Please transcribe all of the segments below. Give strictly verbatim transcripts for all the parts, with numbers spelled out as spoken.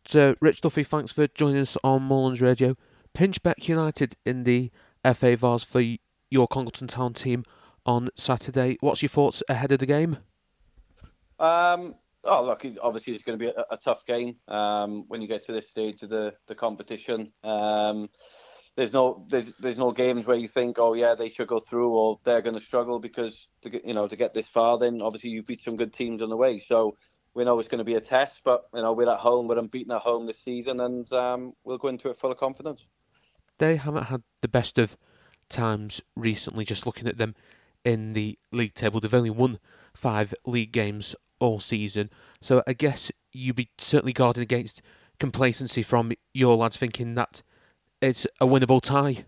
uh, Rich Duffy, thanks for joining us on Mullins Radio. Pinchbeck United in the F A Vars for your Congleton Town team on Saturday. What's your thoughts ahead of the game? Um, oh, look, obviously it's going to be a, a tough game um, when you get to this stage of the, the competition. Um, there's no there's there's no games where you think, oh yeah, they should go through or they're going to struggle because to get, you know to get this far, then obviously you beat some good teams on the way. So we know it's going to be a test, but you know we're at home, we're unbeaten at home this season, and um, we'll go into it full of confidence. They haven't had the best of times recently. Just looking at them in the league table, they've only won five league games all season. So I guess you'd be certainly guarding against complacency from your lads, thinking that it's a winnable tie.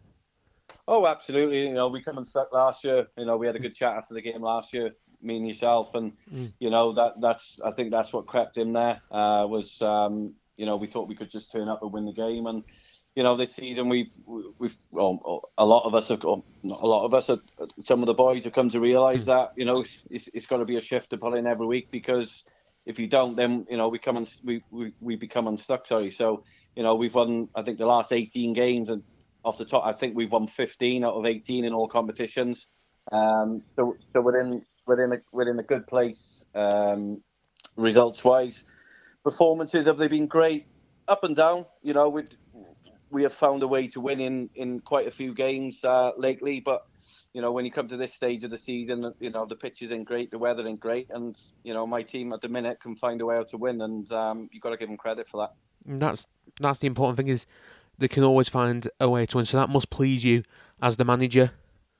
Oh, absolutely. You know, we come unstuck last year. You know, we had a good chat after the game last year, me and yourself, and Mm. you know that that's I think that's what crept in there. Uh, was um, you know we thought we could just turn up and win the game, and you know this season we've we've well, a lot of us have got, not a lot of us, some of the boys have come to realise Mm. that you know it's, it's got to be a shift to put in every week, because if you don't, then you know we come and we, we we become unstuck. Sorry, so you know we've won I think the last eighteen games, and off the top I think we've won fifteen out of eighteen in all competitions. Um, so so we're in we're in a we're in a good place um, results wise. Performances, have they been great? Up and down. You know we we have found a way to win in in quite a few games uh, lately, but you know, when you come to this stage of the season, you know, the pitch isn't great, the weather ain't great, and, you know, my team at the minute can find a way out to win, and um, you've got to give them credit for that. And that's that's the important thing, is they can always find a way to win. So that must please you as the manager.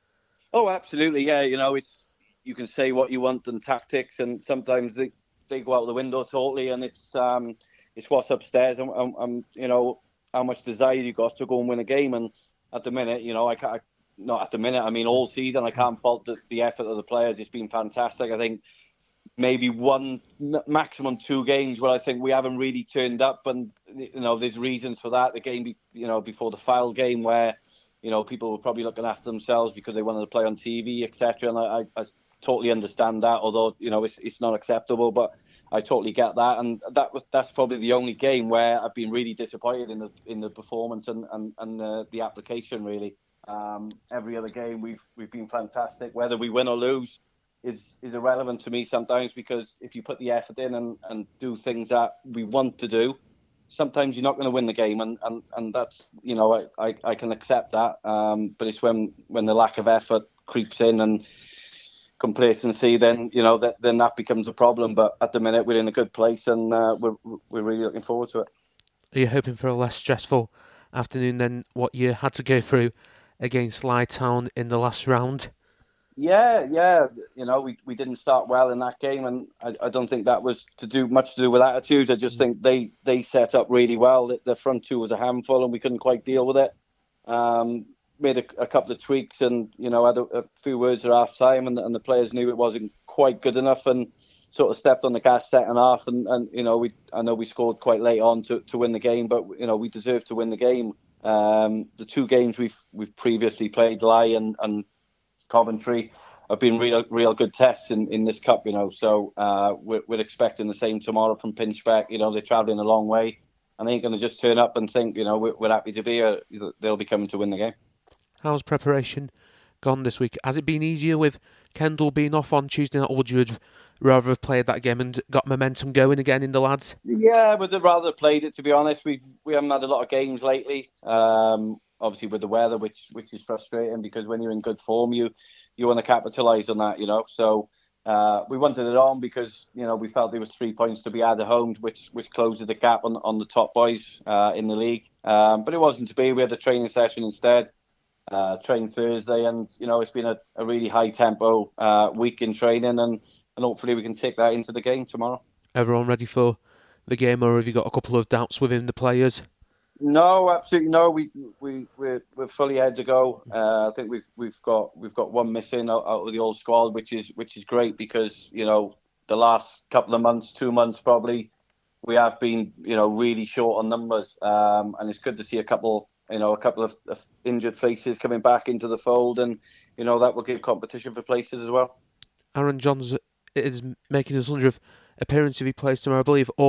Oh, absolutely, yeah. You know, it's you can say what you want and tactics, and sometimes they, they go out the window totally, and it's um it's what's upstairs, and, and, and you know how much desire you got to go and win a game. And at the minute, you know, I can't. Not at the minute. I mean, all season, I can't fault the, the effort of the players. It's been fantastic. I think maybe one, maximum two games where I think we haven't really turned up, and you know, there's reasons for that. The game, be, you know, before the Fylde game, where you know people were probably looking after themselves because they wanted to play on T V, et cetera. And I, I, I totally understand that. Although you know, it's it's not acceptable, but I totally get that. And that was that's probably the only game where I've been really disappointed in the in the performance and and and the, the application really. Um, every other game we've we've been fantastic. Whether we win or lose is is irrelevant to me sometimes, because if you put the effort in and, and do things that we want to do, sometimes you're not going to win the game, and, and, and that's you know I, I, I can accept that. Um, but it's when when the lack of effort creeps in and complacency, then you know that then that becomes a problem. But at the minute we're in a good place, and uh, we're we're really looking forward to it. Are you hoping for a less stressful afternoon than what you had to go through against Lye Town in the last round? Yeah, yeah. You know, we, we didn't start well in that game, and I, I don't think that was to do much to do with attitude. I just Mm. think they, they set up really well. The, the front two was a handful, and we couldn't quite deal with it. Um, made a, a couple of tweaks, and you know, had a, a few words at half time, and, and the players knew it wasn't quite good enough, and sort of stepped on the gas second half. And, and you know, we I know we scored quite late on to, to win the game, but you know, we deserved to win the game. Um, the two games we've we've previously played, Lye and, and Coventry, have been real, real good tests in, in this cup, you know. So uh, we're, we're expecting the same tomorrow from Pinchbeck. You know, they're travelling a long way, and they ain't going to just turn up and think, you know, we're, we're happy to be here. They'll be coming to win the game. How's preparation gone this week? Has it been easier with Kendall being off on Tuesday night, or would you have rather have played that game and got momentum going again in the lads? Yeah, we'd have rather played it, to be honest. We we haven't had a lot of games lately. Um, obviously with the weather, which which is frustrating, because when you're in good form, you you want to capitalise on that, you know. So uh, we wanted it on because you know we felt there was three points to be had at home, which which closes the gap on on the top boys uh, in the league. Um, but it wasn't to be. We had a training session instead. Uh, trained Thursday, and you know it's been a, a really high tempo uh, week in training, and and hopefully we can take that into the game tomorrow. Everyone ready for the game, or have you got a couple of doubts within the players? No, absolutely no. We we we're, we're fully head to go. Uh, I think we've we've got we've got one missing out, out of the old squad, which is which is great, because you know the last couple of months, two months probably, we have been you know really short on numbers, um, and it's good to see a couple you know a couple of, of injured faces coming back into the fold, and you know that will give competition for places as well. Aaron Johns is making his hundredth appearance if he plays tomorrow, I believe, or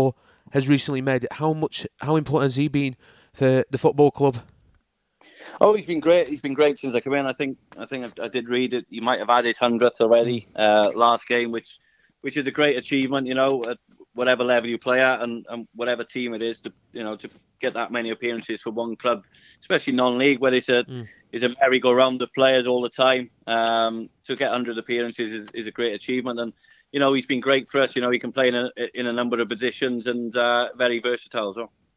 has recently made. How much, how important has he been for the football club? Oh, he's been great. He's been great since I came in. I think I think I, I did read it. He might have had his hundredth already uh, last game, which which is a great achievement. You know, at whatever level you play at, and, and whatever team it is, to you know to get that many appearances for one club, especially non-league, where it's a mm. it's a merry-go-round of players all the time. Um, to get one hundred appearances is, is a great achievement, and you know he's been great for us. You know, he can play in a in a number of positions and uh, very versatile as well.